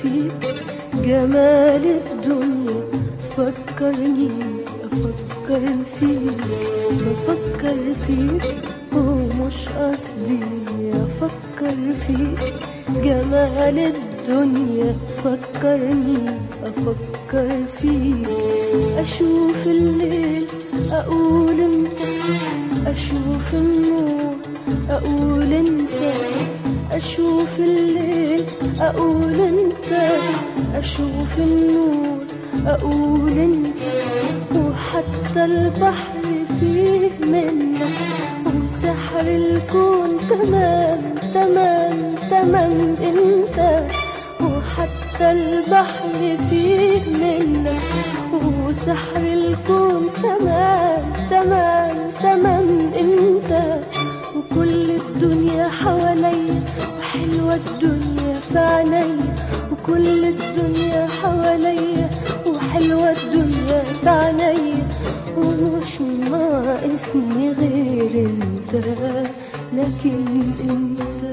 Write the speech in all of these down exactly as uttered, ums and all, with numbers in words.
فيك جمال الدنيا، فكرني أفكر فيك، بفكر فيك ومش قصدي أفكر فيك جمال الدنيا، فكرني أفكر فيك. أشوف الليل أقول انت، أشوف النور أقول انت، أشوف الليل أقول انت، أشوف النور أقول انت. وحتى البحر فيه منك، وسحر الكون تمام تمام تمام انت. وحتى البحر فيه منك، وسحر الكون تمام تمام تمام انت. وكل الدنيا حواليا وحلوة الدنيا في عينيا، وكل الدنيا حواليا وحلوة الدنيا في عينيا. ومش ناقصني غير انت، لكن انت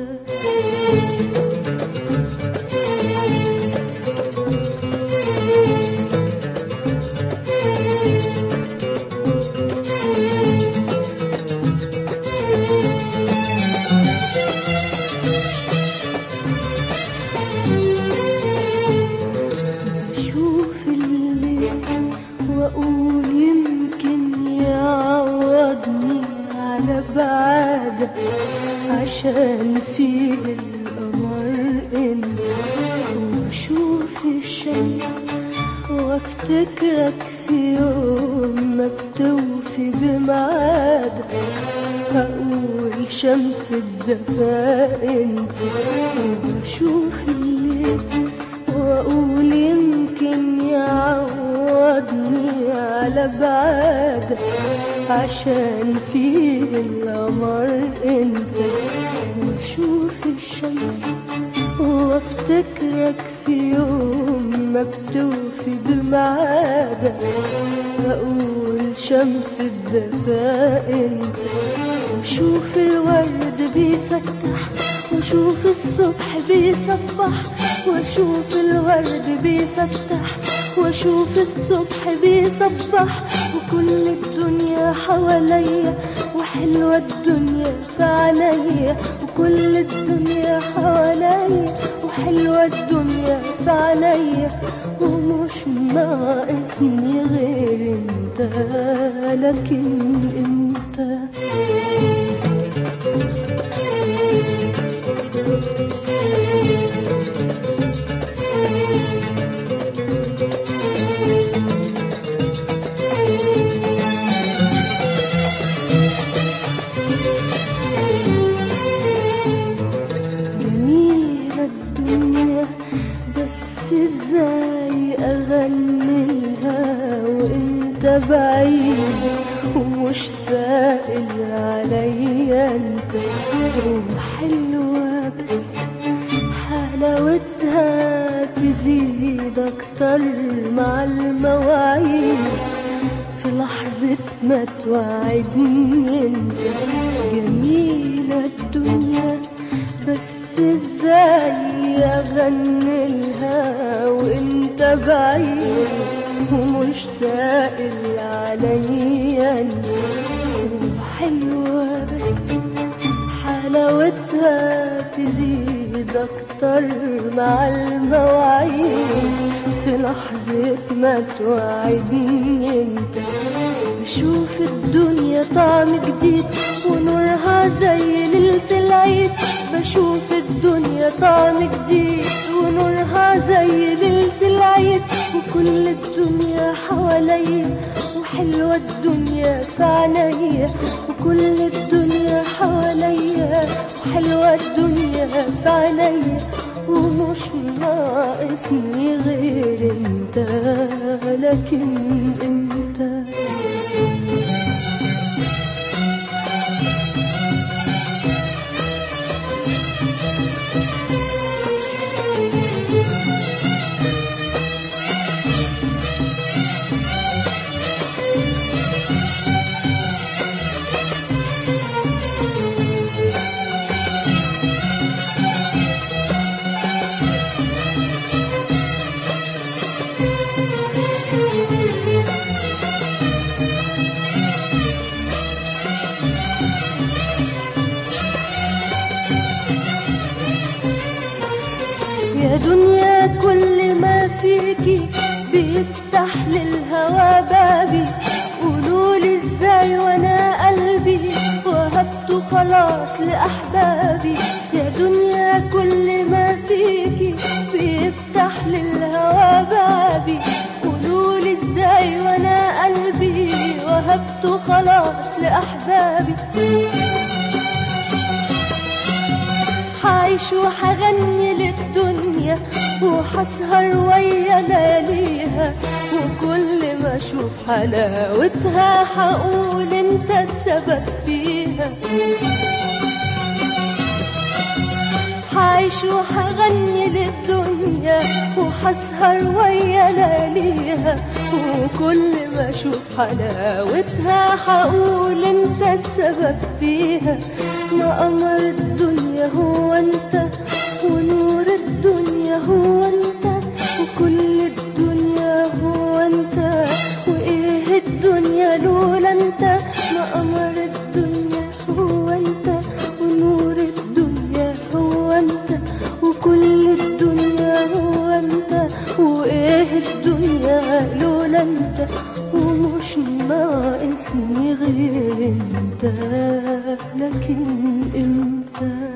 وأقول يمكن يعوضني على بعدك، عشان فيه القمر انت. وأشوف الشمس وافتكرك في يوم ما بتوفي بميعادك، هقول شمس الدفا انت. وأشوف الليل وأقول يمكن يعوضني على بعدك، عشان فيه القمر انت. واشوف الشمس وافتكرك في يوم ما بتوفي بميعادك، اقول شمس الدفا انت. واشوف الورد بيفتح، واشوف الصبح بيصبح، واشوف الورد بيفتح، واشوف الصبح بيصبح. وكل الدنيا حواليا وحلوة الدنيا في عينيا، وكل الدنيا حواليا وحلوة الدنيا في عينيا. ومش ناقصني غير انت، لكن انت ازاي اغنيها وانت بعيد ومش سائل عليا انت. وحلوة بس حلاوتها تزيد اكتر مع المواعيد، في لحظة ما توعدني انت. جميلة الدنيا بس ازاي اغني لها وانت بعيد ومش سائل عليا انت. وحلوة بس حلاوتها تزيد اكتر مع المواعيد، في لحظة ما توعدني انت. بشوف الدنيا طعم جديد ونورها زي ليلة العيد، بشوف الدنيا طعم جديد ونورها زي ليلة العيد. وكل الدنيا حواليا وحلوة الدنيا في عينيا، وكل الدنيا حواليا وحلوة الدنيا في عينيا. ومش ناقصني غير انت، لكن انت دنيا كل ما فيكي بيفتح للهوى بابي، قولولي ازاي وانا قلبي وهبته خلاص لأحبابي. يا دنيا كل ما فيكي بيفتح للهوى بابي، قولولي ازاي وانا قلبي وهبته خلاص لأحبابي. حعيش وحغني للدنيا وحسهر ويا لياليها، وكل ما اشوف حلاوتها حقول انت السبب فيها. حعيش وحغني للدنيا وحسهر ويا لياليها، وكل ما اشوف حلاوتها حقول انت السبب فيها. ما قمر الدنيا هو انت، ونور الدنيا هو انت، وكل الدنيا هو انت، وايه الدنيا لولا انت. ما قمر الدنيا هو انت، ونور الدنيا هو انت، وكل الدنيا هو انت، وايه الدنيا لولا انت. ومش ناقصني غير انت، لكن انت